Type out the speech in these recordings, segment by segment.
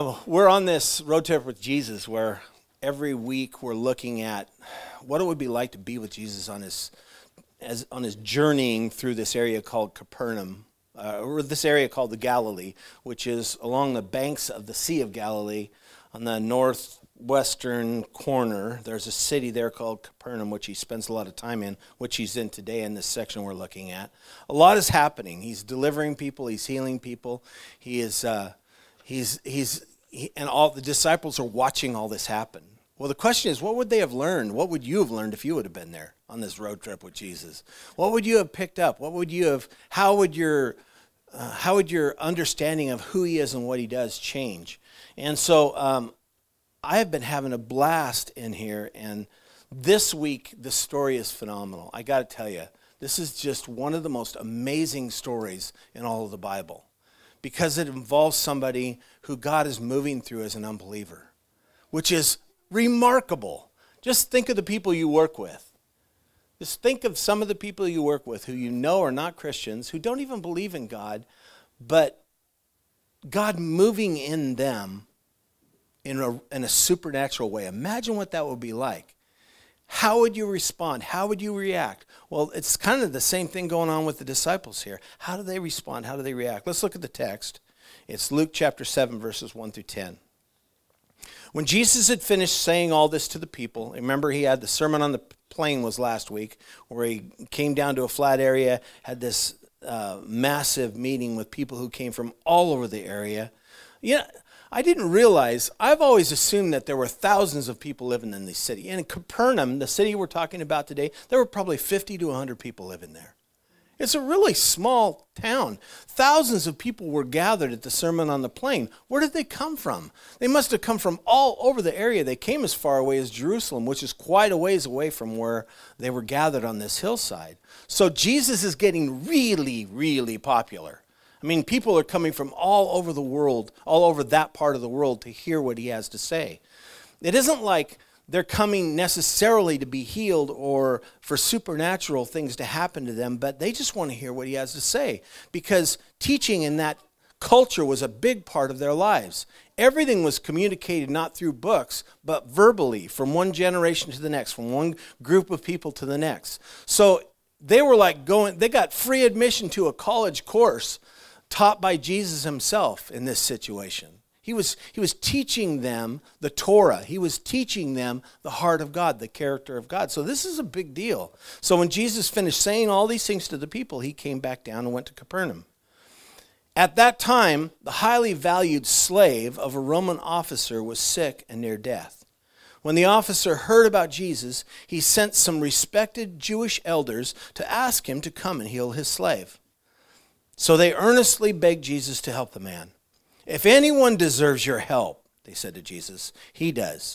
We're on this road trip with Jesus where every week we're looking at what it would be like to be with Jesus on his journeying through this area called Capernaum, or this area called the Galilee, which is along the banks of the Sea of Galilee on the northwestern corner. There's a city there called Capernaum, which he spends a lot of time in, which he's in today in this section we're looking at. A lot is happening. He's delivering people. He's healing people. And all the disciples are watching all this happen. Well, the question is, what would they have learned? What would you have learned if you would have been there on this road trip with Jesus? What would you have picked up? How would your understanding of who he is and what he does change? And so I have been having a blast in here, and this week the story is phenomenal. I got to tell you, this is just one of the most amazing stories in all of the Bible, because it involves somebody who God is moving through as an unbeliever, which is remarkable. Just think of the people you work with. Just think of some of the people you work with who you know are not Christians, who don't even believe in God, but God moving in them in a supernatural way. Imagine what that would be like. How would you respond? How would you react? Well, it's kind of the same thing going on with the disciples here. How do they respond? How do they react? Let's look at the text. It's Luke chapter 7, verses 1 through 10. When Jesus had finished saying all this to the people, remember he had the Sermon on the Plain was last week, where he came down to a flat area, had this massive meeting with people who came from all over the area. I didn't realize, I've always assumed that there were thousands of people living in the city. In Capernaum, the city we're talking about today, there were probably 50 to 100 people living there. It's a really small town. Thousands of people were gathered at the Sermon on the Plain. Where did they come from? They must have come from all over the area. They came as far away as Jerusalem, which is quite a ways away from where they were gathered on this hillside. So Jesus is getting really, really popular. I mean, people are coming from all over the world, all over that part of the world, to hear what he has to say. It isn't like they're coming necessarily to be healed or for supernatural things to happen to them, but they just want to hear what he has to say, because teaching in that culture was a big part of their lives. Everything was communicated not through books, but verbally, from one generation to the next, from one group of people to the next. So they were like they got free admission to a college course taught by Jesus himself in this situation. He was teaching them the Torah. He was teaching them the heart of God, the character of God. So this is a big deal. So when Jesus finished saying all these things to the people, he came back down and went to Capernaum. At that time, the highly valued slave of a Roman officer was sick and near death. When the officer heard about Jesus, he sent some respected Jewish elders to ask him to come and heal his slave. So they earnestly begged Jesus to help the man. "If anyone deserves your help," they said to Jesus, "he does.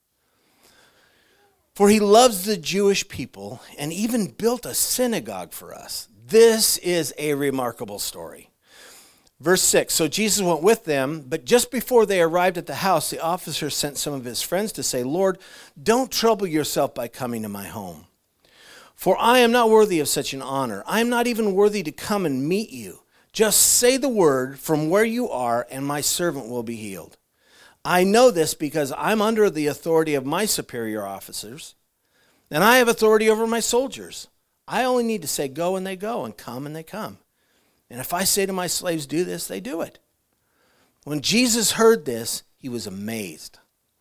For he loves the Jewish people and even built a synagogue for us." This is a remarkable story. Verse 6, so Jesus went with them, but just before they arrived at the house, the officer sent some of his friends to say, "Lord, don't trouble yourself by coming to my home. For I am not worthy of such an honor. I am not even worthy to come and meet you. Just say the word from where you are, and my servant will be healed. I know this because I'm under the authority of my superior officers, and I have authority over my soldiers. I only need to say go, and they go, and come, and they come. And if I say to my slaves, do this, they do it." When Jesus heard this, he was amazed.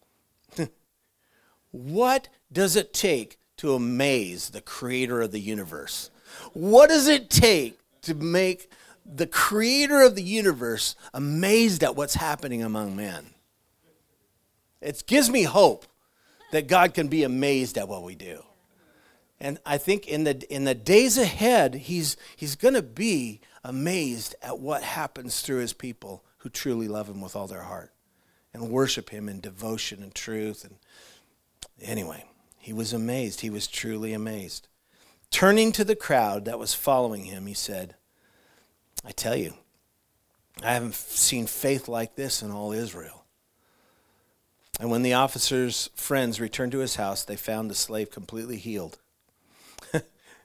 What does it take to amaze the creator of the universe? What does it take to make the creator of the universe amazed at what's happening among men? It gives me hope that God can be amazed at what we do. And I think in the days ahead, he's going to be amazed at what happens through his people who truly love him with all their heart and worship him in devotion and truth. And anyway, he was amazed. He was truly amazed. Turning to the crowd that was following him, he said, "I tell you, I haven't seen faith like this in all Israel." And when the officer's friends returned to his house, they found the slave completely healed.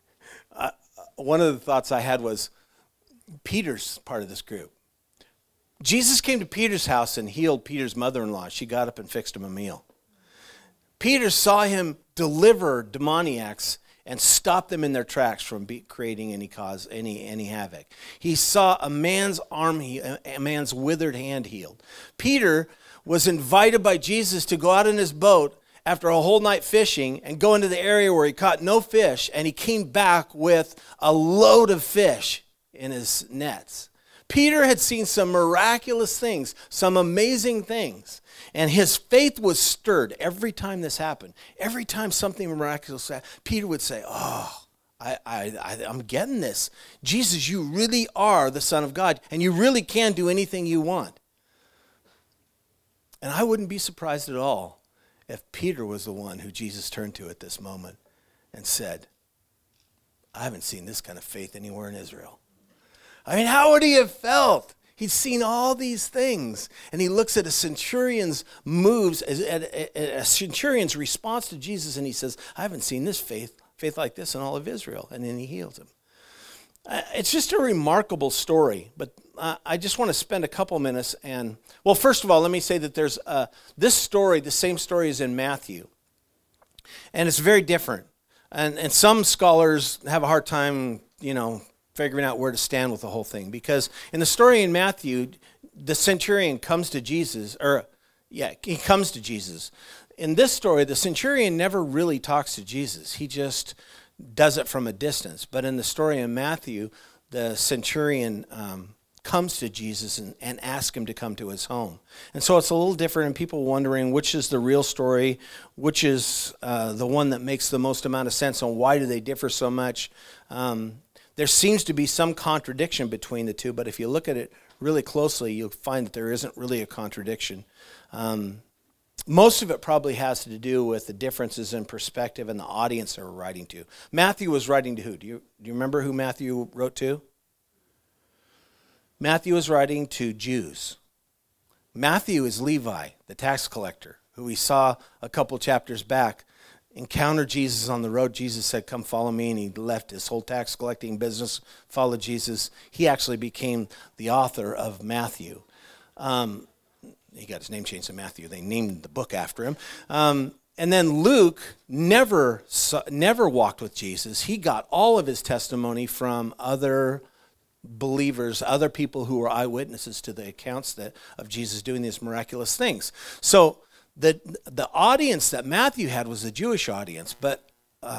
One of the thoughts I had was, Peter's part of this group. Jesus came to Peter's house and healed Peter's mother-in-law. She got up and fixed him a meal. Peter saw him deliver demoniacs and stop them in their tracks from creating any havoc. He saw a man's arm, a man's withered hand healed. Peter was invited by Jesus to go out in his boat after a whole night fishing and go into the area where he caught no fish, and he came back with a load of fish in his nets. Peter had seen some miraculous things, some amazing things, and his faith was stirred every time this happened. Every time something miraculous happened, Peter would say, oh, I'm getting this. Jesus, you really are the Son of God, and you really can do anything you want. And I wouldn't be surprised at all if Peter was the one who Jesus turned to at this moment and said, I haven't seen this kind of faith anywhere in Israel. I mean, how would he have felt? He'd seen all these things, and he looks at a centurion's moves, at a centurion's response to Jesus, and he says, I haven't seen this faith like this in all of Israel, and then he heals him. It's just a remarkable story, but I just want to spend a couple minutes and, well, first of all, let me say that there's this story, the same story is in Matthew, and it's very different, and some scholars have a hard time, figuring out where to stand with the whole thing. Because in the story in Matthew, the centurion comes to Jesus, he comes to Jesus. In this story, the centurion never really talks to Jesus. He just does it from a distance. But in the story in Matthew, the centurion comes to Jesus and asks him to come to his home. And so it's a little different, and people wondering which is the real story, which is the one that makes the most amount of sense, and why do they differ so much. There seems to be some contradiction between the two, but if you look at it really closely, you'll find that there isn't really a contradiction. Most of it probably has to do with the differences in perspective and the audience they were writing to. Matthew was writing to who? Do you remember who Matthew wrote to? Matthew was writing to Jews. Matthew is Levi, the tax collector, who we saw a couple chapters back encountered Jesus on the road. Jesus said, come follow me, and he left his whole tax collecting business, followed Jesus. He actually became the author of Matthew. He got his name changed to Matthew. They named the book after him. And then Luke never walked with Jesus. He got all of his testimony from other believers, other people who were eyewitnesses to the accounts of Jesus doing these miraculous things. So the audience that Matthew had was the Jewish audience, but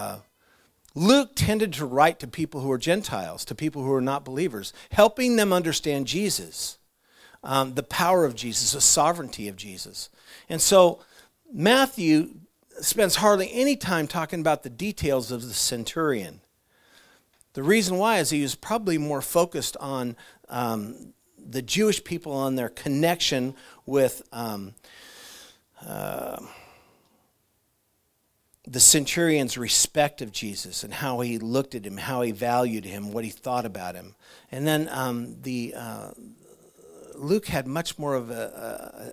Luke tended to write to people who were Gentiles, to people who were not believers, helping them understand Jesus, the power of Jesus, the sovereignty of Jesus. And so Matthew spends hardly any time talking about the details of the centurion. The reason why is he was probably more focused on the Jewish people, on their connection with the centurion's respect of Jesus and how he looked at him, how he valued him, what he thought about him. And then Luke had much more of a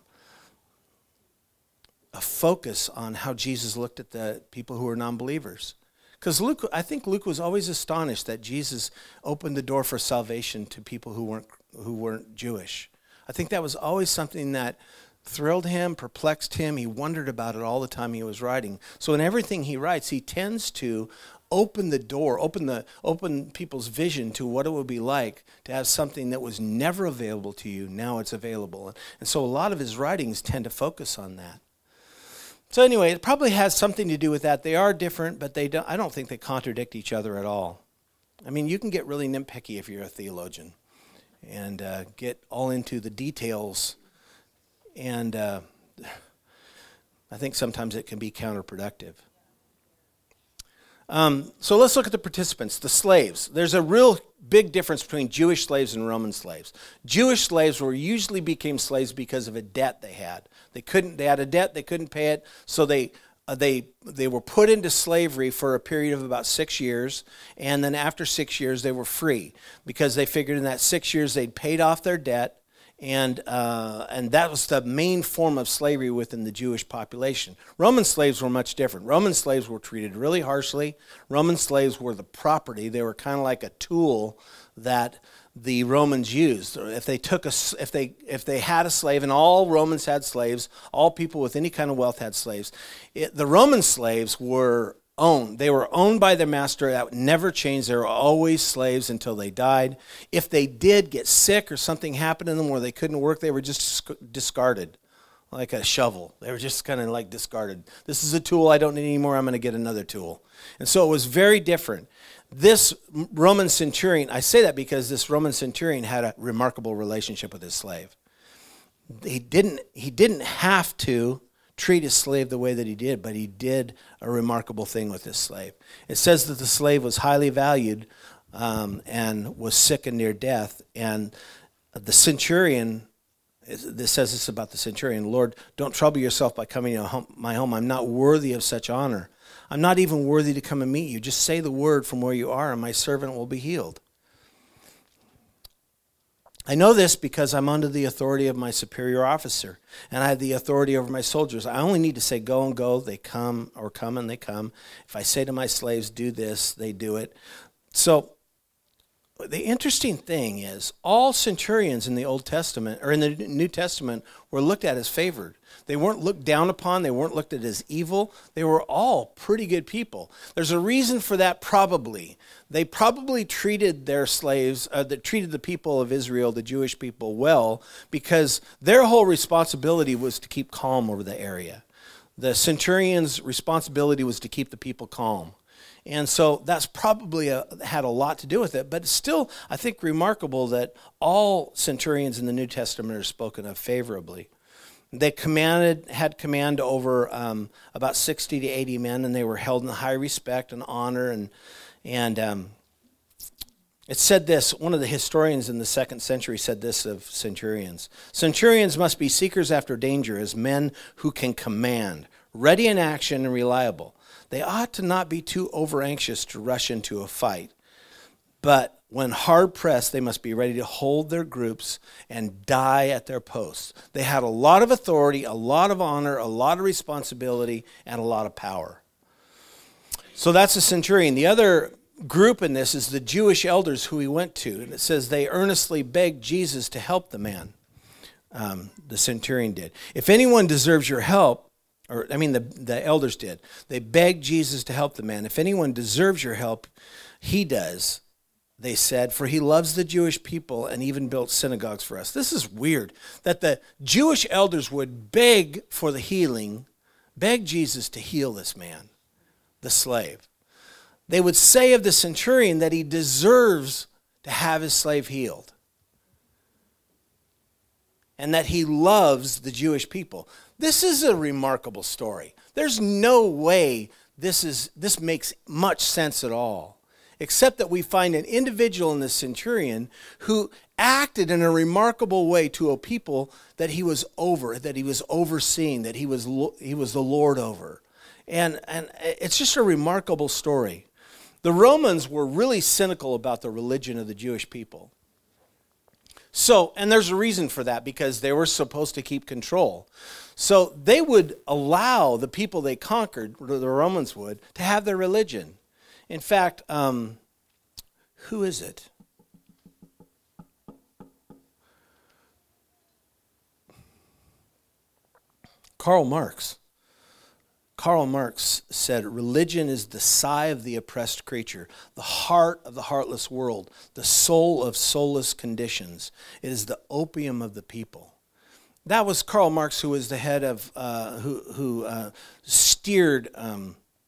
focus on how Jesus looked at the people who were non-believers. Because I think Luke was always astonished that Jesus opened the door for salvation to people who weren't Jewish. I think that was always something that thrilled him, perplexed him. He wondered about it all the time he was writing. So in everything he writes, he tends to open the door, open people's vision to what it would be like to have something that was never available to you. Now it's available. And so a lot of his writings tend to focus on that. So anyway, it probably has something to do with that. They are different, but I don't think they contradict each other at all. I mean, you can get really nitpicky if you're a theologian and get all into the details. And I think sometimes it can be counterproductive. So let's look at the participants, the slaves. There's a real big difference between Jewish slaves and Roman slaves. Jewish slaves usually became slaves because of a debt they had. They had a debt, they couldn't pay it, so they were put into slavery for a period of about 6 years, and then after 6 years they were free because they figured in that 6 years they'd paid off their debt. And that was the main form of slavery within the Jewish population. Roman slaves were much different. Roman slaves were treated really harshly. Roman slaves were the property. They were kind of like a tool that the Romans used. If they if they had a slave, and all Romans had slaves, all people with any kind of wealth had slaves. The Roman slaves were owned. They were owned by their master. That never changed. They were always slaves until they died. If they did get sick or something happened to them where they couldn't work, they were just discarded, like a shovel. They were just kind of like discarded. This is a tool I don't need anymore. I'm going to get another tool. And so it was very different. This Roman centurion, I say that because this Roman centurion had a remarkable relationship with his slave. He didn't have to treat his slave the way that he did, but he did a remarkable thing with his slave. It says that the slave was highly valued and was sick and near death. And the centurion, this says this about the centurion: Lord, don't trouble yourself by coming to my home. I'm not worthy of such honor. I'm not even worthy to come and meet you. Just say the word from where you are, and my servant will be healed. I know this because I'm under the authority of my superior officer, and I have the authority over my soldiers. I only need to say, go and go, they come, or come and they come. If I say to my slaves, do this, they do it. So the interesting thing is all centurions in the Old Testament, or in the New Testament, were looked at as favored. They weren't looked down upon. They weren't looked at as evil. They were all pretty good people. There's a reason for that, probably. They probably treated their slaves, treated the people of Israel, the Jewish people, well, because their whole responsibility was to keep calm over the area. The centurion's responsibility was to keep the people calm. And so that's probably had a lot to do with it. But it's still, I think, remarkable that all centurions in the New Testament are spoken of favorably. They had command over about 60 to 80 men, and they were held in high respect and honor. And it said this, one of the historians in the 2nd century said this of centurions: centurions must be seekers after danger as men who can command, ready in action and reliable. They ought to not be too over-anxious to rush into a fight, but when hard-pressed, they must be ready to hold their groups and die at their posts. They had a lot of authority, a lot of honor, a lot of responsibility, and a lot of power. So that's a centurion. The other group in this is the Jewish elders who he went to. And it says they earnestly begged Jesus to help the man. The centurion did. If anyone deserves your help, the elders did. They begged Jesus to help the man. If anyone deserves your help, he does, they said, for he loves the Jewish people and even built synagogues for us. This is weird, that the Jewish elders would beg for the healing, beg Jesus to heal this man, the slave. They would say of the centurion that he deserves to have his slave healed, and that he loves the Jewish people. This is a remarkable story. There's no way this makes much sense at all, except that we find an individual in the centurion who acted in a remarkable way to a people that he was over, that he was overseeing, that he was the Lord over. And it's just a remarkable story. The Romans were really cynical about the religion of the Jewish people. So, and there's a reason for that, because they were supposed to keep control. So they would allow the people they conquered, the Romans would, to have their religion. In fact, who is it? Karl Marx. Karl Marx said, religion is the sigh of the oppressed creature, the heart of the heartless world, the soul of soulless conditions. It is the opium of the people. That was Karl Marx, who was the head of, who steered, I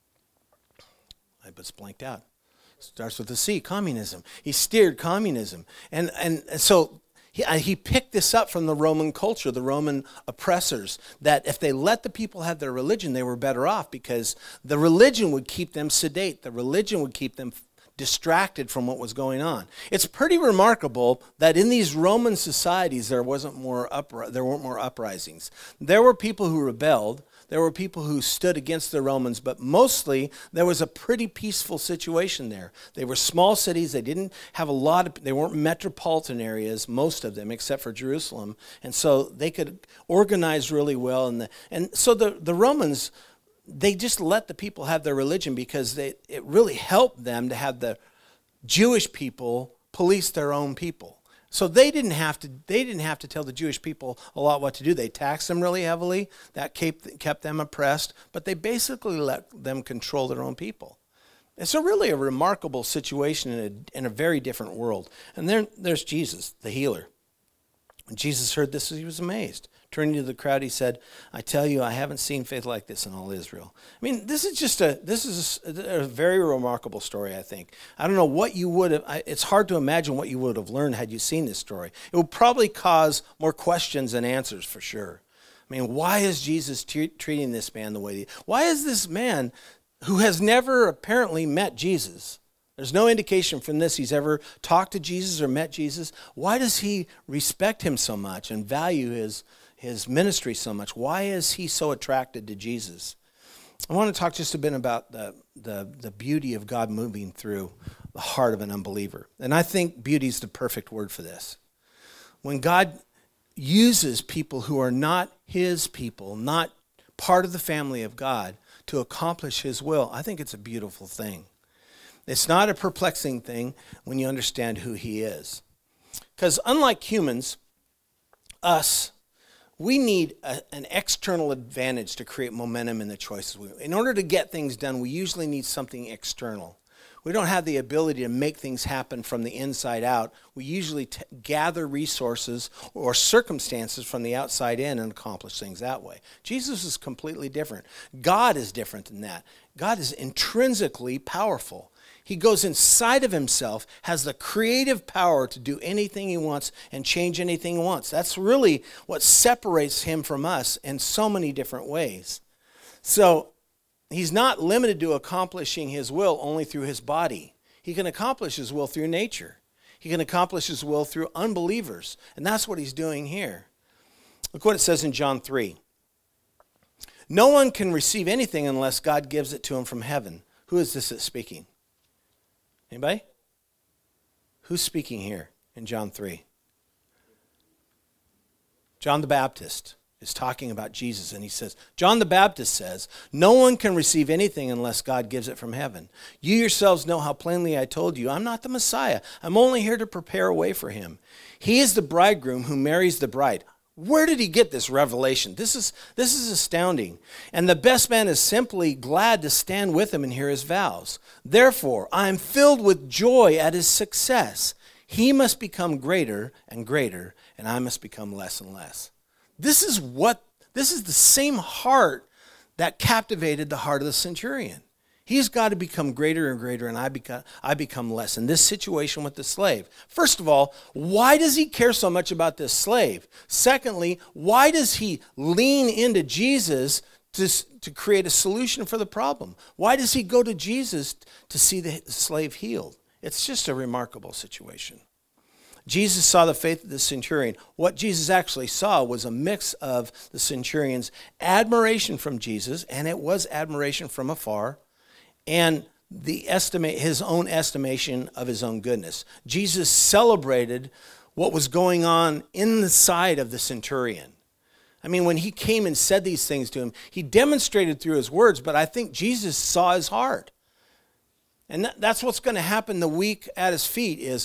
just blanked out. Starts with a C, communism. He steered communism. And so he picked this up from the Roman culture, the Roman oppressors, that if they let the people have their religion, they were better off, because the religion would keep them sedate. The religion would keep them distracted from what was going on. It's pretty remarkable that in these Roman societies there weren't more uprisings. There were people who rebelled. There were people who stood against the Romans, but mostly there was a pretty peaceful situation there. They were small cities. They didn't have they weren't metropolitan areas, most of them, except for Jerusalem. And so they could organize really well. And so the Romans, they just let the people have their religion, because it really helped them to have the Jewish people police their own people. So they didn't have to tell the Jewish people a lot what to do. They taxed them really heavily. That kept them oppressed, but they basically let them control their own people. It's really a remarkable situation in a very different world. And there's Jesus, the healer. When Jesus heard this, he was amazed. Turning to the crowd, he said, "I tell you, I haven't seen faith like this in all Israel." I mean, this is a very remarkable story, I think. I don't know what you would have, it's hard to imagine what you would have learned had you seen this story. It would probably cause more questions than answers for sure. I mean, why is Jesus treating this man the way why is this man who has never apparently met Jesus? There's no indication from this he's ever talked to Jesus or met Jesus. Why does he respect him so much and value his ministry so much? Why is he so attracted to Jesus? I want to talk just a bit about the beauty of God moving through the heart of an unbeliever. And I think beauty is the perfect word for this. When God uses people who are not his people, not part of the family of God, to accomplish his will, I think it's a beautiful thing. It's not a perplexing thing when you understand who he is. Because unlike humans, we need an external advantage to create momentum in the choices. In order to get things done, we usually need something external. We don't have the ability to make things happen from the inside out. We usually gather resources or circumstances from the outside in and accomplish things that way. Jesus is completely different. God is different than that. God is intrinsically powerful. He goes inside of himself, has the creative power to do anything he wants and change anything he wants. That's really what separates him from us in so many different ways. So he's not limited to accomplishing his will only through his body. He can accomplish his will through nature. He can accomplish his will through unbelievers. And that's what he's doing here. Look what it says in John 3. No one can receive anything unless God gives it to him from heaven. Who is this that's speaking? Anybody? Who's speaking here in John 3? John the Baptist is talking about Jesus, and he says, John the Baptist says, no one can receive anything unless God gives it from heaven. You yourselves know how plainly I told you, I'm not the Messiah. I'm only here to prepare a way for him. He is the bridegroom who marries the bride. Where did he get this revelation? This is astounding. And the best man is simply glad to stand with him and hear his vows. Therefore, I am filled with joy at his success. He must become greater and greater, and I must become less and less. This is the same heart that captivated the heart of the centurion. He's got to become greater and greater, and I become less. In this situation with the slave, first of all, why does he care so much about this slave? Secondly, why does he lean into Jesus to create a solution for the problem? Why does he go to Jesus to see the slave healed? It's just a remarkable situation. Jesus saw the faith of the centurion. What Jesus actually saw was a mix of the centurion's admiration from Jesus, and it was admiration from afar, and his own estimation of his own goodness. Jesus celebrated what was going on inside of the centurion. I mean, when he came and said these things to him, he demonstrated through his words, but I think Jesus saw his heart. And that's what's going to happen the week at his feet is,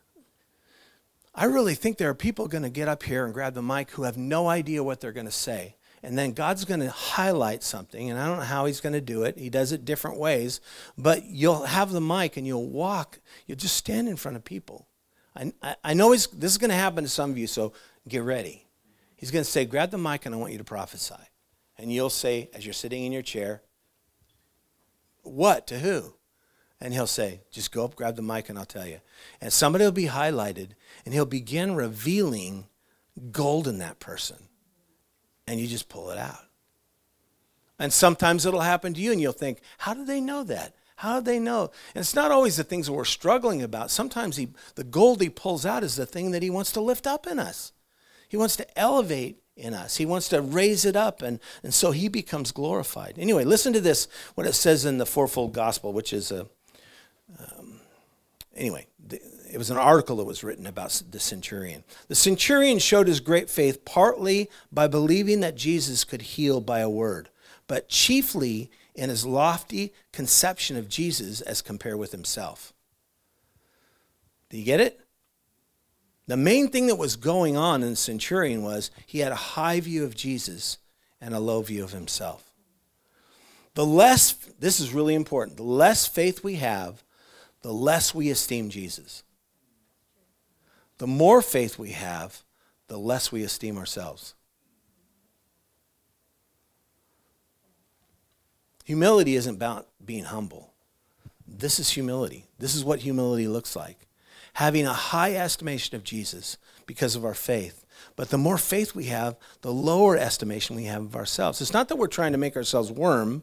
I really think there are people going to get up here and grab the mic who have no idea what they're going to say. And then God's going to highlight something, and I don't know how he's going to do it. He does it different ways. But you'll have the mic, and you'll just stand in front of people. I know this is going to happen to some of you, so get ready. He's going to say, grab the mic, and I want you to prophesy. And you'll say, as you're sitting in your chair, what to who? And he'll say, just go up, grab the mic, and I'll tell you. And somebody will be highlighted, and he'll begin revealing gold in that person. And you just pull it out. And sometimes it'll happen to you, and you'll think, how do they know that? How do they know? And it's not always the things that we're struggling about. Sometimes the gold he pulls out is the thing that he wants to lift up in us. He wants to elevate in us. He wants to raise it up, and so he becomes glorified. Anyway, listen to this, what it says in the Fourfold Gospel, which is it was an article that was written about the centurion. The centurion showed his great faith partly by believing that Jesus could heal by a word, but chiefly in his lofty conception of Jesus as compared with himself. Do you get it? The main thing that was going on in the centurion was he had a high view of Jesus and a low view of himself. This is really important, the less faith we have, the less we esteem Jesus. The more faith we have, the less we esteem ourselves. Humility isn't about being humble. This is humility. This is what humility looks like. Having a high estimation of Jesus because of our faith. But the more faith we have, the lower estimation we have of ourselves. It's not that we're trying to make ourselves worms,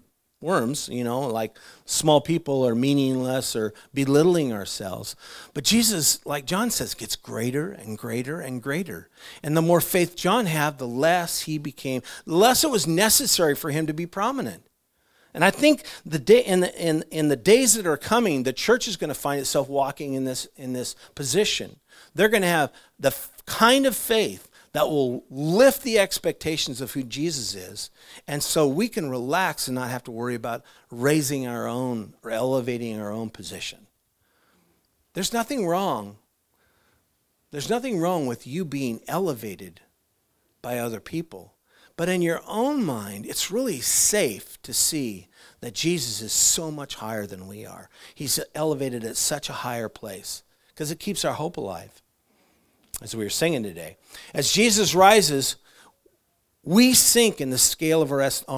like small people are meaningless or belittling ourselves. But Jesus, like John says, gets greater and greater and greater. And the more faith John had, the less the less it was necessary for him to be prominent. And I think in the days that are coming, the church is going to find itself walking in this position. They're going to have the kind of faith that will lift the expectations of who Jesus is, and so we can relax and not have to worry about raising our own or elevating our own position. There's nothing wrong. There's nothing wrong with you being elevated by other people. But in your own mind, it's really safe to see that Jesus is so much higher than we are. He's elevated at such a higher place because it keeps our hope alive, as we were singing today. As Jesus rises, we sink in the scale of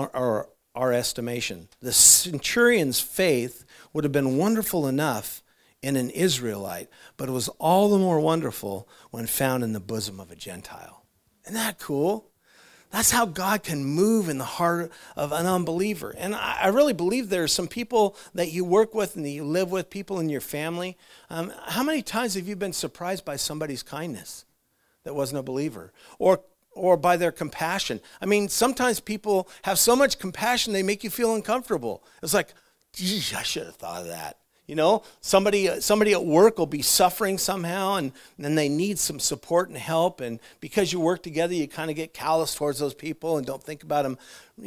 our estimation. The centurion's faith would have been wonderful enough in an Israelite, but it was all the more wonderful when found in the bosom of a Gentile. Isn't that cool? That's how God can move in the heart of an unbeliever. And I really believe there are some people that you work with and that you live with, people in your family. How many times have you been surprised by somebody's kindness that wasn't a believer? Or by their compassion? I mean, sometimes people have so much compassion they make you feel uncomfortable. It's like, geez, I should have thought of that. Somebody at work will be suffering somehow, and then they need some support and help. And because you work together, you kind of get callous towards those people and don't think about them,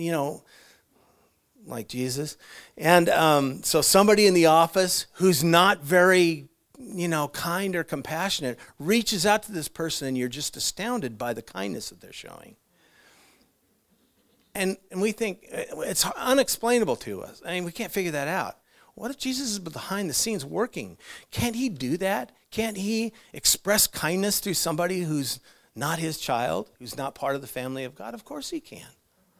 like Jesus. And so somebody in the office who's not very, kind or compassionate reaches out to this person, and you're just astounded by the kindness that they're showing. And we think it's unexplainable to us. I mean, we can't figure that out. What if Jesus is behind the scenes working? Can't he do that? Can't he express kindness through somebody who's not his child, who's not part of the family of God? Of course he can.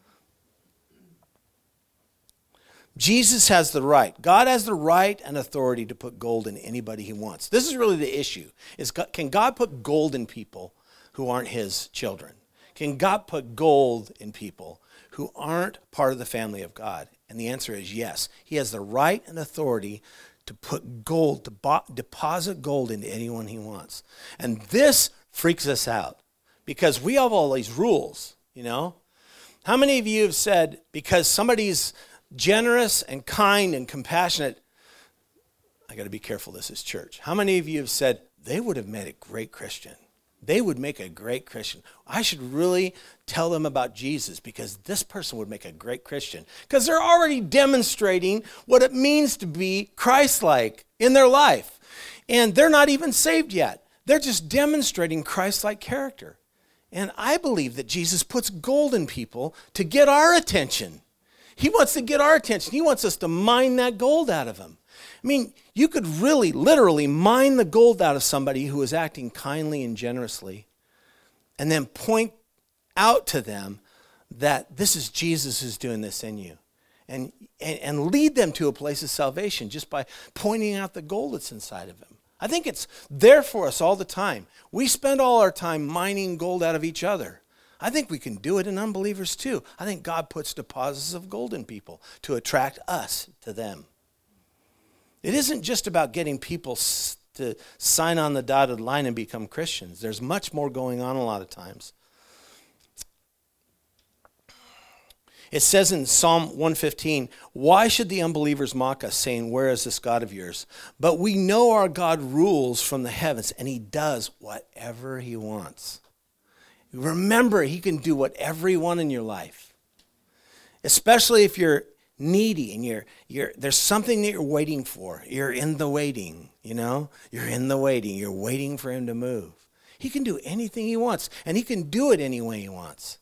Jesus has the right. God has the right and authority to put gold in anybody he wants. This is really the issue. Can God put gold in people who aren't his children? Can God put gold in people who aren't part of the family of God? And the answer is yes. He has the right and authority to put gold, to deposit gold into anyone he wants. And this freaks us out because we have all these rules, How many of you have said, because somebody's generous and kind and compassionate, I got to be careful, this is church. How many of you have said, they would have made a great Christian? They would make a great Christian. I should really tell them about Jesus because this person would make a great Christian. Because they're already demonstrating what it means to be Christ-like in their life. And they're not even saved yet. They're just demonstrating Christ-like character. And I believe that Jesus puts gold in people to get our attention. He wants to get our attention. He wants us to mine that gold out of him. I mean, you could really, literally mine the gold out of somebody who is acting kindly and generously and then point out to them that this is Jesus who's doing this in you and lead them to a place of salvation just by pointing out the gold that's inside of him. I think it's there for us all the time. We spend all our time mining gold out of each other. I think we can do it in unbelievers too. I think God puts deposits of gold in people to attract us to them. It isn't just about getting people to sign on the dotted line and become Christians. There's much more going on a lot of times. It says in Psalm 115, why should the unbelievers mock us, saying, where is this God of yours? But we know our God rules from the heavens, and he does whatever he wants. Remember, he can do whatever you want in your life, especially if you're needy and there's something that you're waiting for. You're in the waiting, You're in the waiting. You're waiting for him to move. He can do anything he wants, and he can do it any way he wants.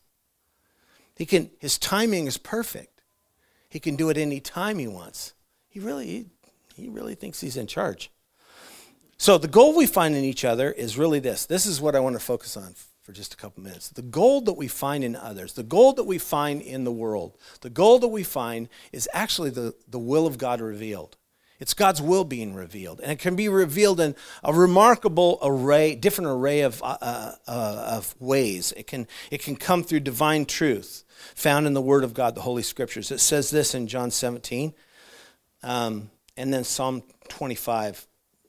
His timing is perfect. He can do it any time he wants. He really thinks he's in charge. So the gold we find in each other is really this. This is what I want to focus on for just a couple minutes. The gold that we find in others, the gold that we find in the world, the gold that we find is actually the will of God revealed. It's God's will being revealed. And it can be revealed in a remarkable different array of ways. It can come through divine truth found in the Word of God, the Holy Scriptures. It says this in John 17, and then Psalm 25.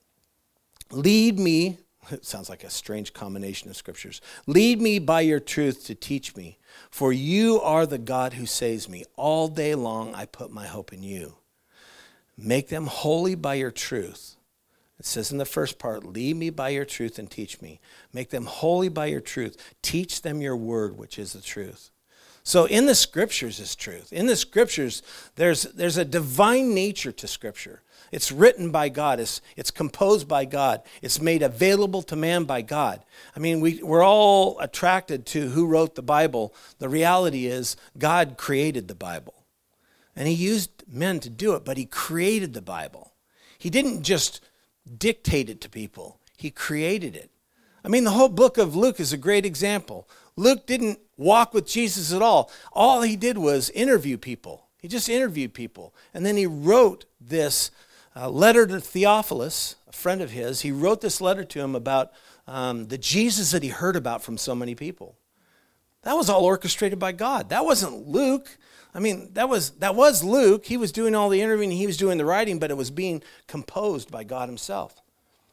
Lead me, it sounds like a strange combination of scriptures. Lead me by your truth to teach me, for you are the God who saves me. All day long I put my hope in you. Make them holy by your truth. It says in the first part, lead me by your truth and teach me. Make them holy by your truth. Teach them your word, which is the truth. So in the scriptures is truth. In the scriptures, there's a divine nature to scripture. It's written by God. It's composed by God. It's made available to man by God. I mean, we're all attracted to who wrote the Bible. The reality is God created the Bible. And he used men to do it, but he created the Bible. He didn't just dictate it to people. He created it. I mean, the whole book of Luke is a great example. Luke didn't walk with Jesus at all. All he did was interview people. He just interviewed people. And then he wrote this letter to Theophilus, a friend of his. He wrote this letter to him about the Jesus that he heard about from so many people. That was all orchestrated by God. That wasn't Luke. I mean, that was Luke. He was doing all the interviewing, he was doing the writing, but it was being composed by God himself.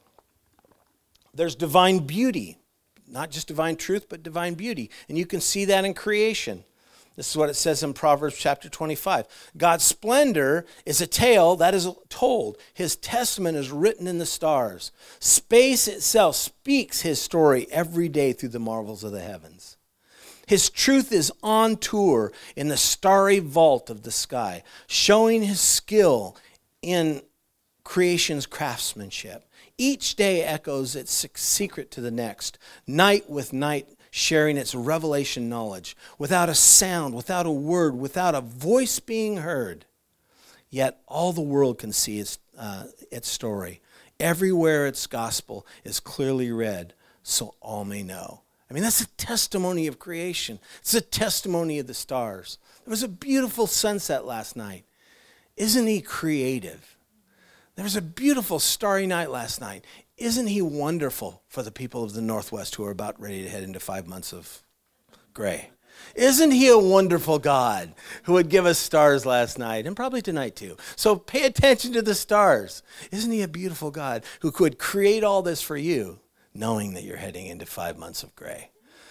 There's divine beauty, not just divine truth, but divine beauty. And you can see that in creation. This is what it says in Proverbs chapter 25. God's splendor is a tale that is told. His testament is written in the stars. Space itself speaks his story every day through the marvels of the heavens. His truth is on tour in the starry vault of the sky, showing his skill in creation's craftsmanship. Each day echoes its secret to the next, night with night sharing its revelation knowledge, without a sound, without a word, without a voice being heard. Yet all the world can see its story. Everywhere its gospel is clearly read, so all may know. I mean, that's a testimony of creation. It's a testimony of the stars. There was a beautiful sunset last night. Isn't he creative? There was a beautiful starry night last night. Isn't he wonderful for the people of the Northwest who are about ready to head into 5 months of gray? Isn't he a wonderful God who would give us stars last night and probably tonight too? So pay attention to the stars. Isn't he a beautiful God who could create all this for you, knowing that you're heading into 5 months of gray?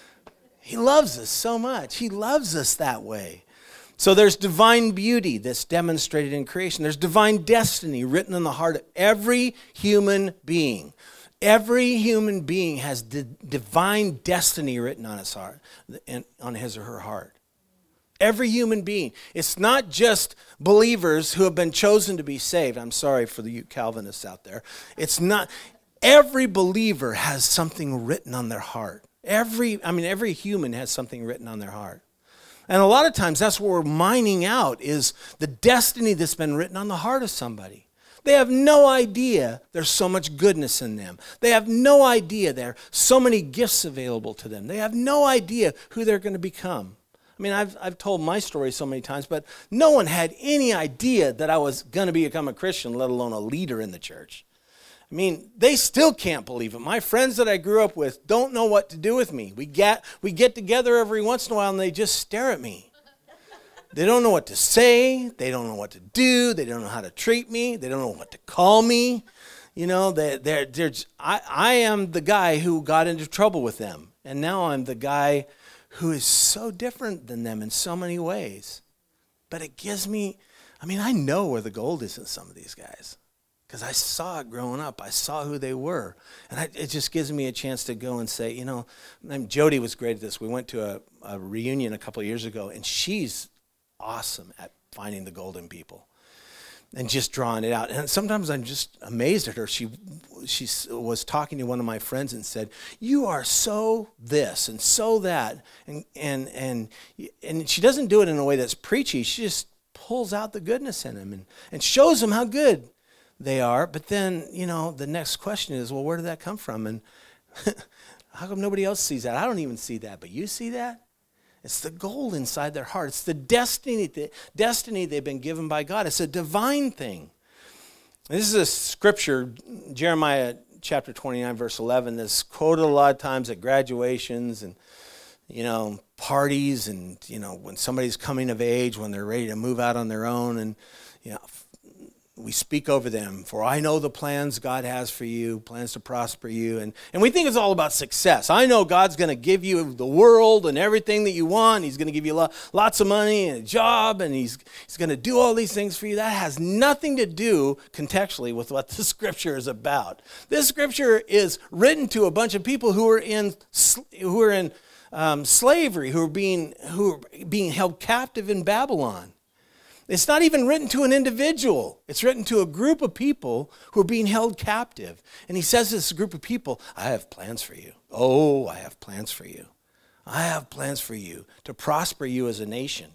He loves us so much. He loves us that way. So there's divine beauty that's demonstrated in creation. There's divine destiny written in the heart of every human being. Every human being has divine destiny written on his heart, on his or her heart. Every human being. It's not just believers who have been chosen to be saved. I'm sorry for the Calvinists out there. It's not. Every believer has something written on their heart. Every human has something written on their heart. And a lot of times that's what we're mining out is the destiny that's been written on the heart of somebody. They have no idea there's so much goodness in them. They have no idea there are so many gifts available to them. They have no idea who they're going to become. I mean, I've told my story so many times, but no one had any idea that I was going to become a Christian, let alone a leader in the church. I mean, they still can't believe it. My friends that I grew up with don't know what to do with me. We get together every once in a while and they just stare at me. They don't know what to say. They don't know what to do. They don't know how to treat me. They don't know what to call me. You know, I am the guy who got into trouble with them. And now I'm the guy who is so different than them in so many ways. But it gives me, I know where the gold is in some of these guys. Because I saw it growing up. I saw who they were. And it just gives me a chance to go and say, Jody was great at this. We went to a reunion a couple of years ago, and she's awesome at finding the golden people. and just drawing it out. And sometimes I'm just amazed at her. She was talking to one of my friends and said, "You are so this and so that," and she doesn't do it in a way that's preachy. She just pulls out the goodness in them and shows them how good they are. But then, the next question is, well, where did that come from? And how come nobody else sees that? I don't even see that, but you see that? It's the gold inside their heart. It's the destiny they've been given by God. It's a divine thing. This is a scripture, Jeremiah chapter 29, verse 11, that's quoted a lot of times at graduations and, parties and, when somebody's coming of age, when they're ready to move out on their own. And, we speak over them. For I know the plans God has for you, plans to prosper you. And we think it's all about success. I know God's going to give you the world and everything that you want. He's going to give you lots of money and a job, and he's going to do all these things for you. That has nothing to do contextually with what the scripture is about. This scripture is written to a bunch of people who are in slavery, who are being held captive in Babylon. It's not even written to an individual. It's written to a group of people who are being held captive. And he says to this group of people, I have plans for you. Oh, I have plans for you. I have plans for you to prosper you as a nation.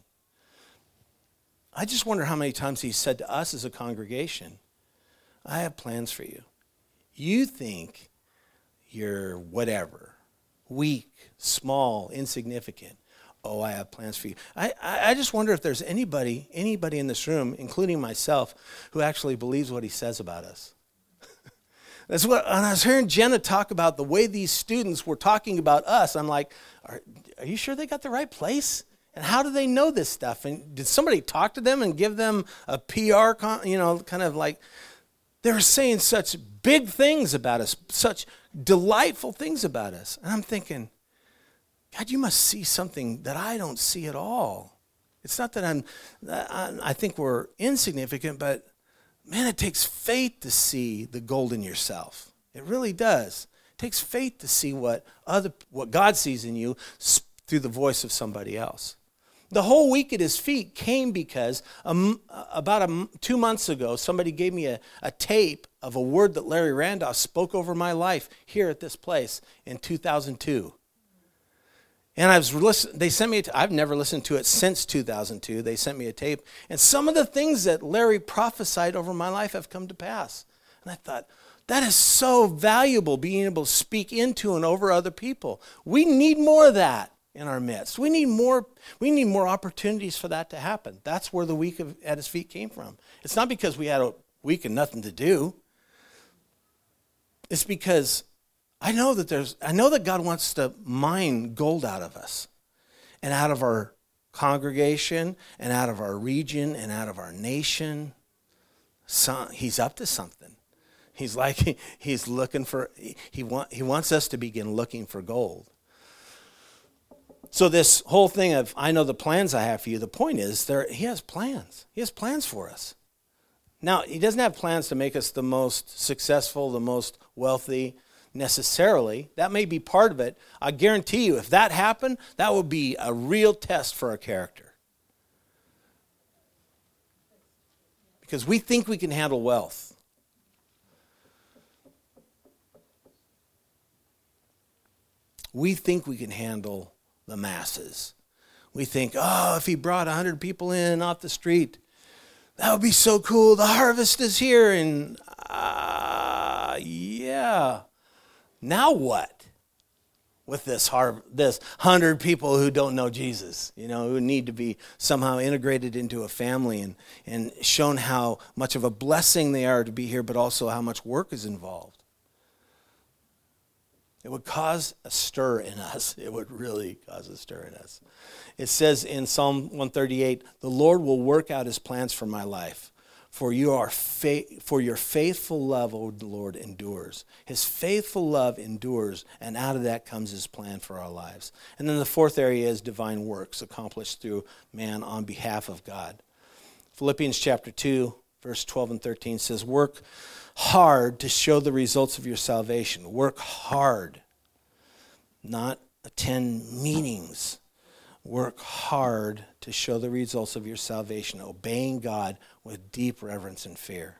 I just wonder how many times he said to us as a congregation, I have plans for you. You think you're whatever, weak, small, insignificant. Oh, I have plans for you. I just wonder if there's anybody in this room, including myself, who actually believes what he says about us. That's what, and I was hearing Jenna talk about the way these students were talking about us. I'm like, are you sure they got the right place? And how do they know this stuff? And did somebody talk to them and give them a PR, kind of like, they were saying such big things about us, such delightful things about us. And I'm thinking, God, you must see something that I don't see at all. It's not that I think we're insignificant, but man, it takes faith to see the gold in yourself. It really does. It takes faith to see what God sees in you through the voice of somebody else. The whole week at his feet came because about 2 months ago, somebody gave me a tape of a word that Larry Randolph spoke over my life here at this place in 2002. And they sent me, I've never listened to it since 2002. They sent me a tape. And some of the things that Larry prophesied over my life have come to pass. And I thought, that is so valuable, being able to speak into and over other people. We need more of that in our midst. We need more opportunities for that to happen. That's where the week at his feet came from. It's not because we had a week and nothing to do. It's because I know that God wants to mine gold out of us and out of our congregation and out of our region and out of our nation. He's up to something. He's looking for, he wants us to begin looking for gold. So this whole thing of, I know the plans I have for you, the point is he has plans. He has plans for us. Now, he doesn't have plans to make us the most successful, the most wealthy, necessarily. That may be part of it. I guarantee you, if that happened, that would be a real test for our character. Because we think we can handle wealth. We think we can handle the masses. We think, if he brought 100 people in off the street, that would be so cool. The harvest is here. And yeah. Now what with this 100 people who don't know Jesus, who need to be somehow integrated into a family and shown how much of a blessing they are to be here, but also how much work is involved? It would cause a stir in us. It would really cause a stir in us. It says in Psalm 138, the Lord will work out his plans for my life. For your faithful love, O Lord, endures. His faithful love endures, and out of that comes his plan for our lives. And then the fourth area is divine works accomplished through man on behalf of God. Philippians chapter 2, verse 12 and 13 says, work hard to show the results of your salvation. Work hard, not attend meetings. Work hard to show the results of your salvation, obeying God with deep reverence and fear.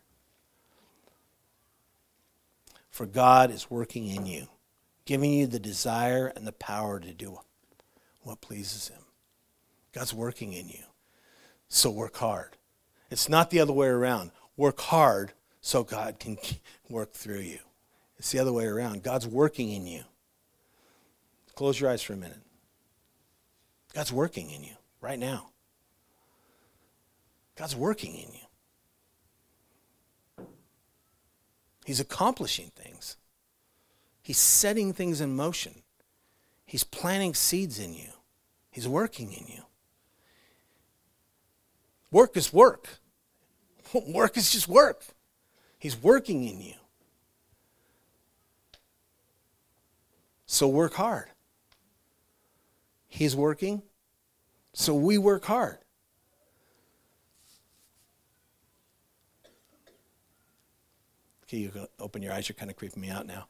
For God is working in you, giving you the desire and the power to do what pleases him. God's working in you, so work hard. It's not the other way around. Work hard so God can work through you. It's the other way around. God's working in you. Close your eyes for a minute. God's working in you right now. God's working in you. He's accomplishing things. He's setting things in motion. He's planting seeds in you. He's working in you. Work is work. Work is just work. He's working in you. So work hard. He's working, so we work hard. Okay, you can open your eyes. You're kind of creeping me out now.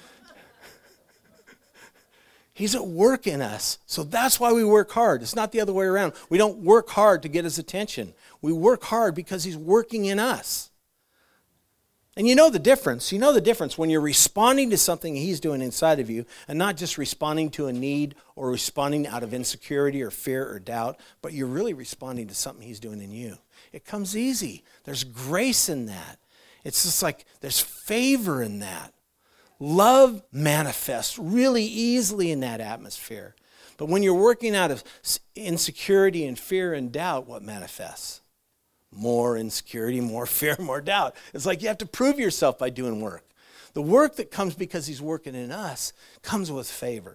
He's at work in us, so that's why we work hard. It's not the other way around. We don't work hard to get his attention. We work hard because he's working in us. And you know the difference. You know the difference when you're responding to something he's doing inside of you and not just responding to a need or responding out of insecurity or fear or doubt, but you're really responding to something he's doing in you. It comes easy. There's grace in that. It's just like there's favor in that. Love manifests really easily in that atmosphere. But when you're working out of insecurity and fear and doubt, what manifests? More insecurity, more fear, more doubt. It's like you have to prove yourself by doing work. The work that comes because he's working in us comes with favor.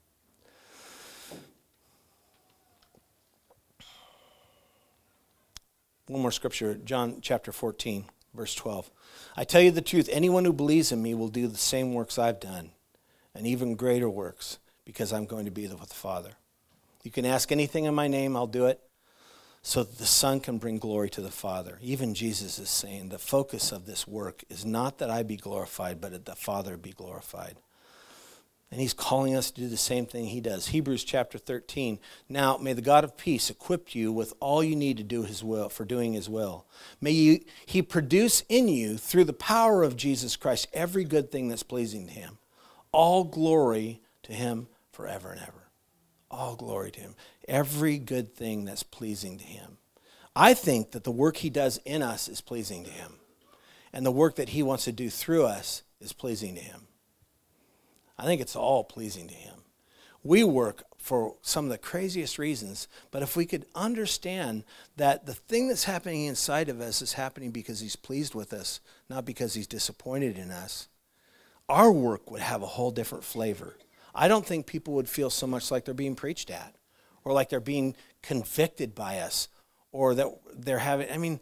One more scripture, John chapter 14, verse 12. I tell you the truth, anyone who believes in me will do the same works I've done, and even greater works, because I'm going to be with the Father. You can ask anything in my name, I'll do it, so that the Son can bring glory to the Father. Even Jesus is saying the focus of this work is not that I be glorified, but that the Father be glorified. And he's calling us to do the same thing he does. Hebrews chapter 13. Now, may the God of peace equip you with all you need to do his will, for doing his will. May he produce in you, through the power of Jesus Christ, every good thing that's pleasing to him. All glory to him forever and ever. All glory to him. Every good thing that's pleasing to him. I think that the work he does in us is pleasing to him. And the work that he wants to do through us is pleasing to him. I think it's all pleasing to him. We work for some of the craziest reasons, but if we could understand that the thing that's happening inside of us is happening because he's pleased with us, not because he's disappointed in us, our work would have a whole different flavor. I don't think people would feel so much like they're being preached at, or like they're being convicted by us, or that they're having,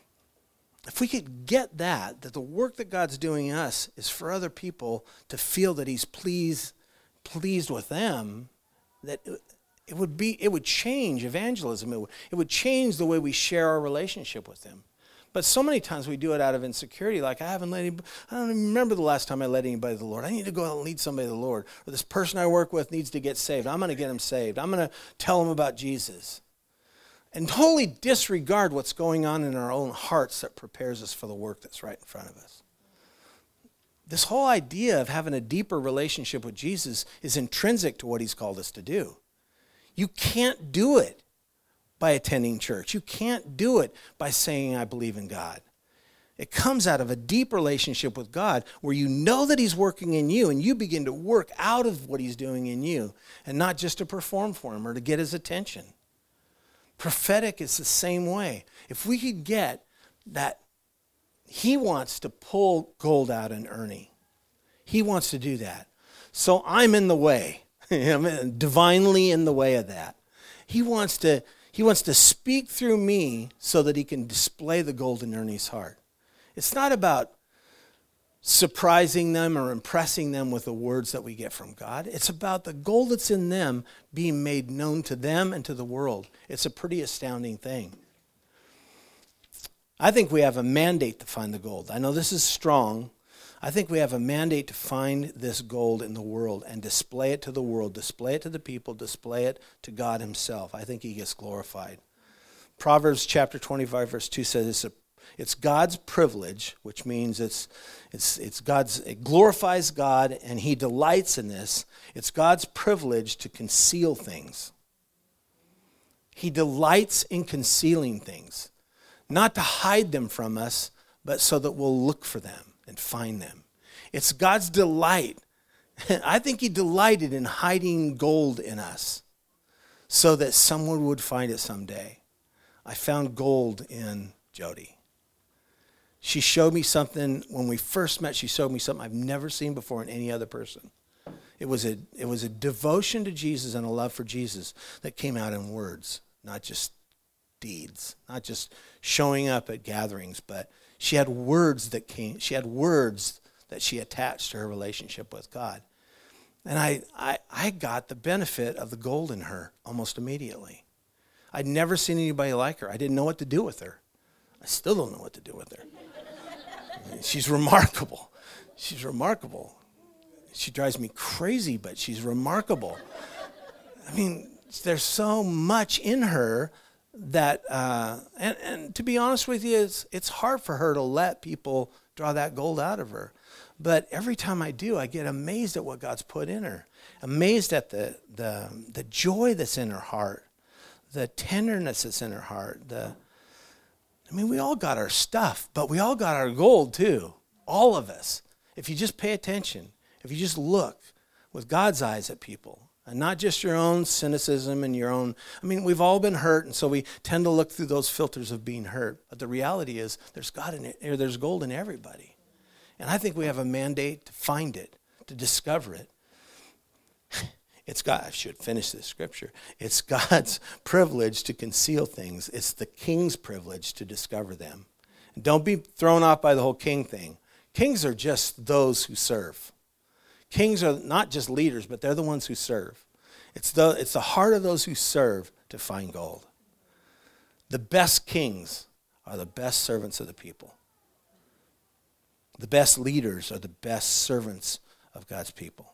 if we could get that the work that God's doing in us is for other people to feel that he's pleased with them, that it would change evangelism. It would change the way we share our relationship with him. But so many times we do it out of insecurity, like I don't even remember the last time I led anybody to the Lord. I need to go out and lead somebody to the Lord. Or this person I work with needs to get saved. I'm going to get him saved. I'm going to tell him about Jesus. And totally disregard what's going on in our own hearts that prepares us for the work that's right in front of us. This whole idea of having a deeper relationship with Jesus is intrinsic to what he's called us to do. You can't do it by attending church. You can't do it by saying, I believe in God. It comes out of a deep relationship with God where you know that he's working in you and you begin to work out of what he's doing in you and not just to perform for him or to get his attention. Prophetic is the same way. If we could get that he wants to pull gold out in Ernie. He wants to do that. So I'm in the way. I'm divinely in the way of that. He wants to speak through me so that he can display the gold in Ernie's heart. It's not about surprising them or impressing them with the words that we get from God. It's about the gold that's in them being made known to them and to the world. It's a pretty astounding thing. I think we have a mandate to find the gold. I know this is strong. I think we have a mandate to find this gold in the world and display it to the world, display it to the people, display it to God himself. I think he gets glorified. Proverbs chapter 25, verse 2 says it's God's privilege, which means it glorifies God and he delights in this. It's God's privilege to conceal things. He delights in concealing things, not to hide them from us, but so that we'll look for them and find them. It's God's delight. I think he delighted in hiding gold in us so that someone would find it someday. I found gold in Jody. She showed me something, when we first met, she showed me something I've never seen before in any other person. It was a devotion to Jesus and a love for Jesus that came out in words, not just deeds, not just showing up at gatherings, but she had words that she attached to her relationship with God. And I got the benefit of the gold in her almost immediately. I'd never seen anybody like her. I didn't know what to do with her. I still don't know what to do with her. I mean, she's remarkable. She's remarkable. She drives me crazy, but she's remarkable. I mean, there's so much in her that, and to be honest with you, it's hard for her to let people draw that gold out of her. But every time I do, I get amazed at what God's put in her, amazed at the joy that's in her heart, the tenderness that's in her heart. We all got our stuff, but we all got our gold too, all of us. If you just pay attention, if you just look with God's eyes at people, and not just your own cynicism and your own, we've all been hurt, and so we tend to look through those filters of being hurt. But the reality is there's God in it, or there's gold in everybody. And I think we have a mandate to find it, to discover it. It's God, I should finish this scripture. It's God's privilege to conceal things. It's the king's privilege to discover them. And don't be thrown off by the whole king thing. Kings are just those who serve. Kings are not just leaders, but they're the ones who serve. It's the heart of those who serve to find gold. The best kings are the best servants of the people. The best leaders are the best servants of God's people.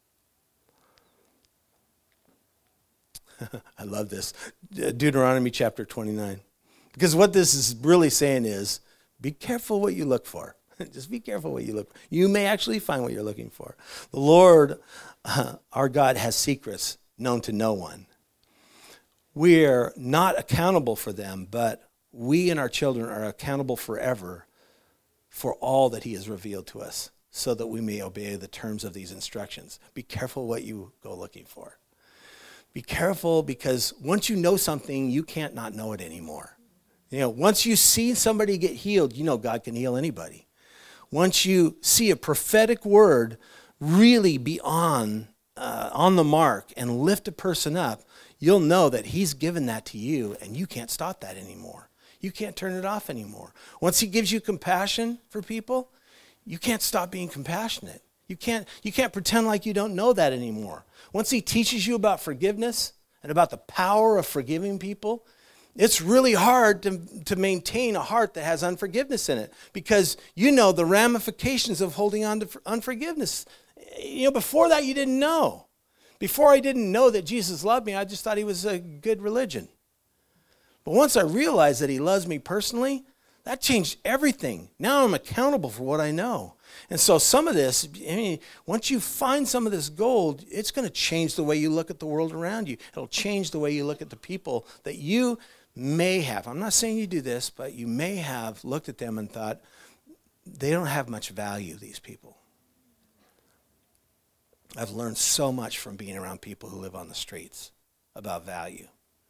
I love this. Deuteronomy chapter 29. Because what this is really saying is, be careful what you look for. Just be careful what you look for. You may actually find what you're looking for. The Lord, our God, has secrets known to no one. We're not accountable for them, but we and our children are accountable forever for all that he has revealed to us, so that we may obey the terms of these instructions. Be careful what you go looking for. Be careful, because once you know something, you can't not know it anymore. Once you see somebody get healed, God can heal anybody. Once you see a prophetic word really be on the mark and lift a person up, you'll know that he's given that to you, and you can't stop that anymore. You can't turn it off anymore. Once he gives you compassion for people, you can't stop being compassionate. You can't pretend like you don't know that anymore. Once he teaches you about forgiveness and about the power of forgiving people, it's really hard to maintain a heart that has unforgiveness in it, because you know the ramifications of holding on to unforgiveness. Before that, you didn't know. Before I didn't know that Jesus loved me, I just thought he was a good religion. But once I realized that he loves me personally, that changed everything. Now I'm accountable for what I know. And so some of this, once you find some of this gold, it's going to change the way you look at the world around you. It'll change the way you look at the people that you may have. I'm not saying you do this, but you may have looked at them and thought, they don't have much value, these people. I've learned so much from being around people who live on the streets about value.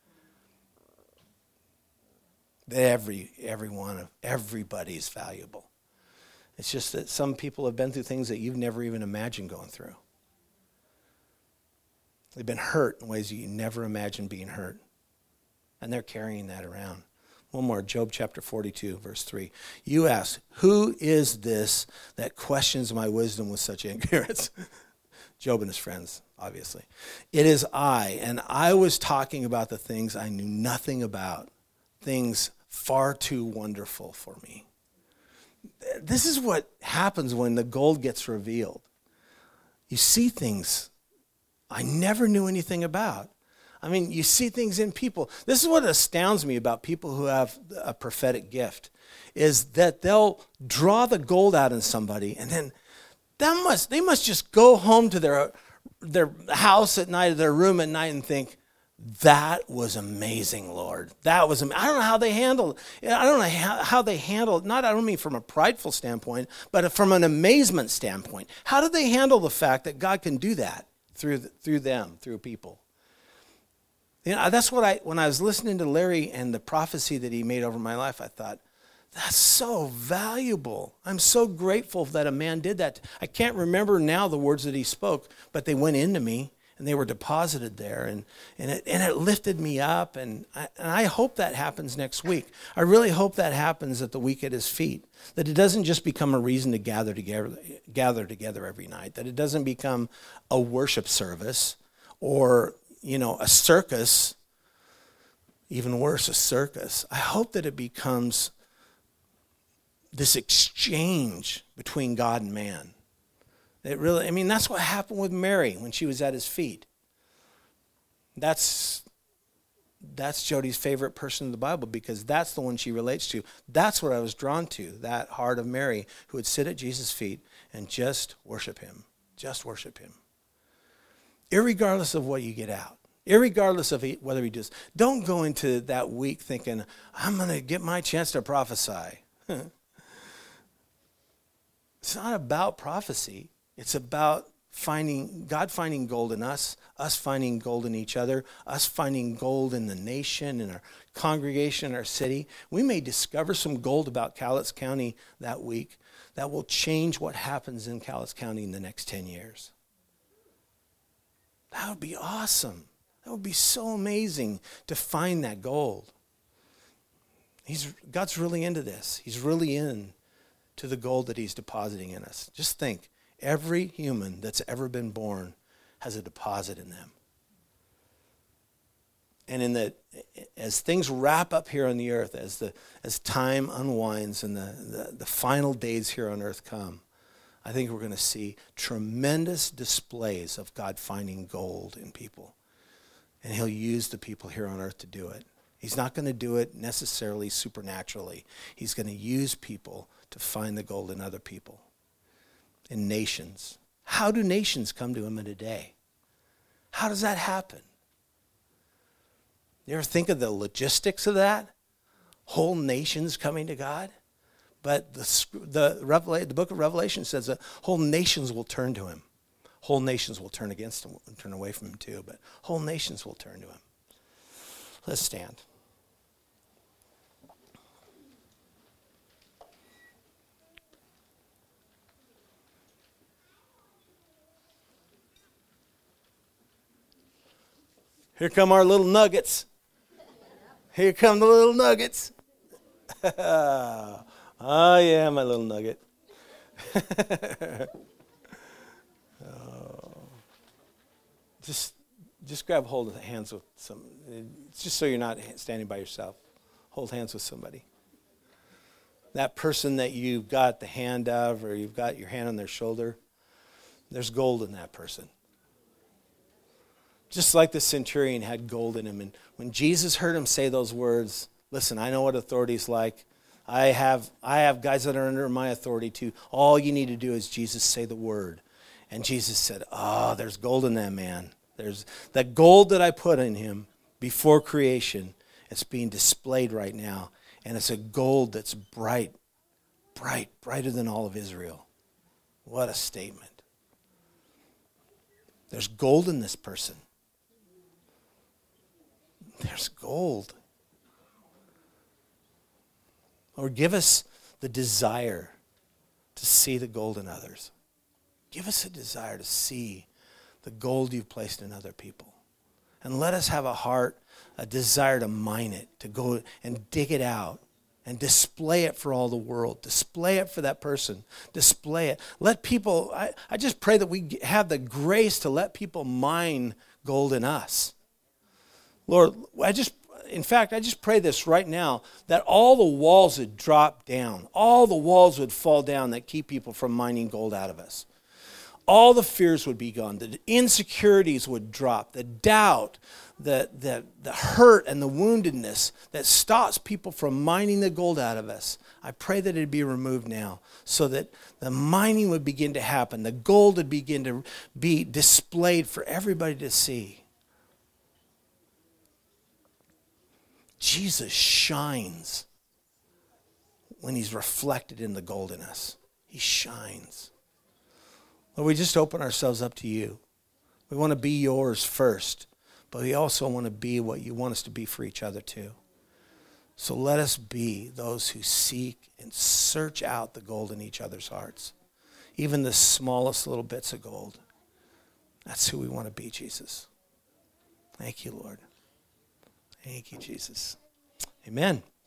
Everybody's valuable. It's just that some people have been through things that you've never even imagined going through. They've been hurt in ways you never imagined being hurt. And they're carrying that around. One more, Job chapter 42, verse 3. You ask, who is this that questions my wisdom with such ignorance? Job and his friends, obviously. It is I, and I was talking about the things I knew nothing about, things far too wonderful for me. This is what happens when the gold gets revealed. You see things I never knew anything about. I mean, you see things in people. This is what astounds me about people who have a prophetic gift, is that they'll draw the gold out in somebody, and then they must just go home to their house at night, or their room at night, and think, that was amazing, Lord. That was I don't know how they handle it. I don't know how they handle it. I don't mean from a prideful standpoint, but from an amazement standpoint. How do they handle the fact that God can do that through them, through people? You know, that's what when I was listening to Larry and the prophecy that he made over my life, I thought, that's so valuable. I'm so grateful that a man did that. I can't remember now the words that he spoke, but they went into me and they were deposited there, and it lifted me up. And I hope that happens next week. I really hope that happens at the week at his feet, that it doesn't just become a reason to gather together every night, that it doesn't become a worship service or, a circus, even worse, a circus. I hope that it becomes this exchange between God and man. That's what happened with Mary when she was at his feet. That's Jody's favorite person in the Bible, because that's the one she relates to. That's what I was drawn to, that heart of Mary, who would sit at Jesus' feet and just worship him. Just worship him. Irregardless of what you get out. Irregardless of whether he does. Don't go into that week thinking, I'm going to get my chance to prophesy. It's not about prophecy. It's about God finding gold in us finding gold in each other, us finding gold in the nation, in our congregation, our city. We may discover some gold about Cowlitz County that week that will change what happens in Cowlitz County in the next 10 years. That would be awesome. That would be so amazing to find that gold. God's really into this. He's really in to the gold that he's depositing in us. Just think. Every human that's ever been born has a deposit in them. And as things wrap up here on the earth, as time unwinds and the final days here on earth come, I think we're going to see tremendous displays of God finding gold in people. And he'll use the people here on earth to do it. He's not going to do it necessarily supernaturally. He's going to use people to find the gold in other people. In nations. How do nations come to him in a day? How does that happen? You ever think of the logistics of that? Whole nations coming to God? But the book of Revelation says that whole nations will turn to him. Whole nations will turn against him and turn away from him too, but whole nations will turn to him. Let's stand. Here come our little nuggets. Here come the little nuggets. Oh, yeah, my little nugget. Oh. Just grab hold of the hands with some, just so you're not standing by yourself. Hold hands with somebody. That person that you've got the hand of, or you've got your hand on their shoulder, there's gold in that person. Just like the centurion had gold in him. And when Jesus heard him say those words, listen, I know what authority is like. I have guys that are under my authority too. All you need to do is Jesus say the word. And Jesus said, there's gold in that man. There's that gold that I put in him before creation. It's being displayed right now. And it's a gold that's bright, brighter than all of Israel. What a statement. There's gold in this person. There's gold. Lord, give us the desire to see the gold in others. Give us a desire to see the gold you've placed in other people. And let us have a heart, a desire to mine it, to go and dig it out and display it for all the world. Display it for that person. Display it. Let people, I just pray that we have the grace to let people mine gold in us. Lord, in fact, I just pray this right now, that all the walls would drop down. All the walls would fall down that keep people from mining gold out of us. All the fears would be gone. The insecurities would drop. The doubt, the hurt and the woundedness that stops people from mining the gold out of us. I pray that it be removed now so that the mining would begin to happen. The gold would begin to be displayed for everybody to see. Jesus shines when he's reflected in the gold in us. He shines. Lord, we just open ourselves up to you. We want to be yours first, but we also want to be what you want us to be for each other too. So let us be those who seek and search out the gold in each other's hearts, even the smallest little bits of gold. That's who we want to be, Jesus. Thank you, Lord. Thank you, Jesus. Amen.